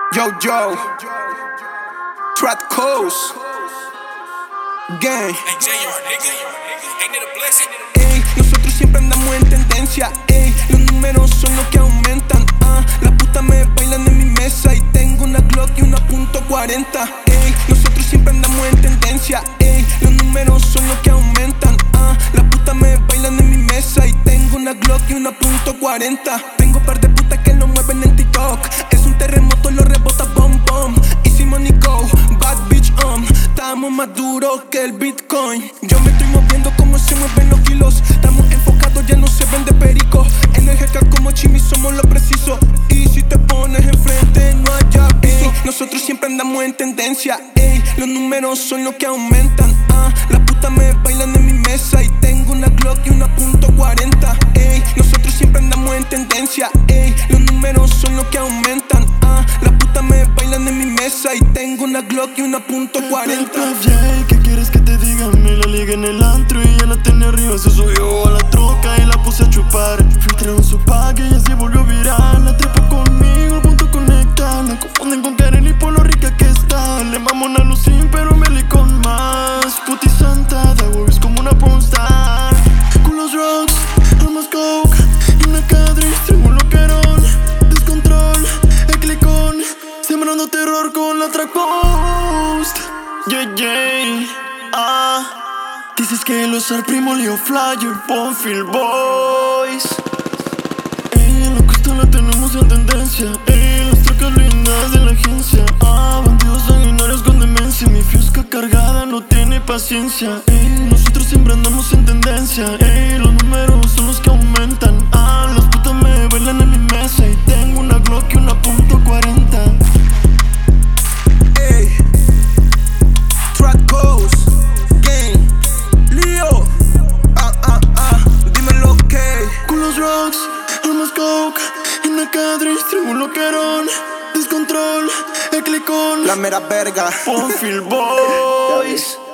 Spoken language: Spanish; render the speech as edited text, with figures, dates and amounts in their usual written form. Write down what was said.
Yo, Trap Coast Gang. Ey, nosotros siempre andamos en tendencia. Ey, los números son los que aumentan. Las putas me bailan en mi mesa y tengo una Glock y una .40. Ey, nosotros siempre andamos en tendencia. Ey, los números son los que aumentan. Las putas me bailan en mi mesa y tengo una Glock y una .40. Tengo par de putas que lo mueven en TikTok. Es un terremoto, lo rebota bom bom. Easy money go, bad bitch estamos más duros que el Bitcoin. Yo me estoy moviendo como se mueven los kilos. Estamos enfocados, ya no se vende perico. En el GK como Chimi somos lo preciso. Y si te pones enfrente no hay aviso. Nosotros siempre andamos en tendencia. Ey, los números son los que aumentan. Las putas me bailan en mi mesa y tengo una Glock y una .40. Ey, nosotros siempre andamos en tendencia. Ey, los números son los que aumentan. Las putas me bailan en mi mesa y tengo una Glock y una .40. ¿Qué quieres que te diga? Me la liga en el antro y ya la tenía arriba. Se subió a la troca y la puse a chupar. Filtraron su pack y así volvió viral. La trepa conmigo, al punto conectar. La confunden con Karen y por lo rica que está. Le mamo una Lucín pero me li con más. Puti santa, da huevis como una pornstar. Culos rocks, armas coke y una cadris, tengo un loquerón. Descontrol, el clicón, sembrando terror con la track post. Dices que los al primo Leo Flyer, Bonfield Boys. La costa la tenemos en tendencia. Las trocas lindas de la agencia. Bandidos sanguinarios con demencia. Mi fiusca cargada no tiene paciencia. Nosotros siempre andamos en tendencia. Los números son los que aumentan. Las putas me bailan en mi mesa y tengo una Glock y una .40. Armas coke, en la cadris, traigo un loquerón. Descontrol, el clicón, la mera verga. Bonfield Boys.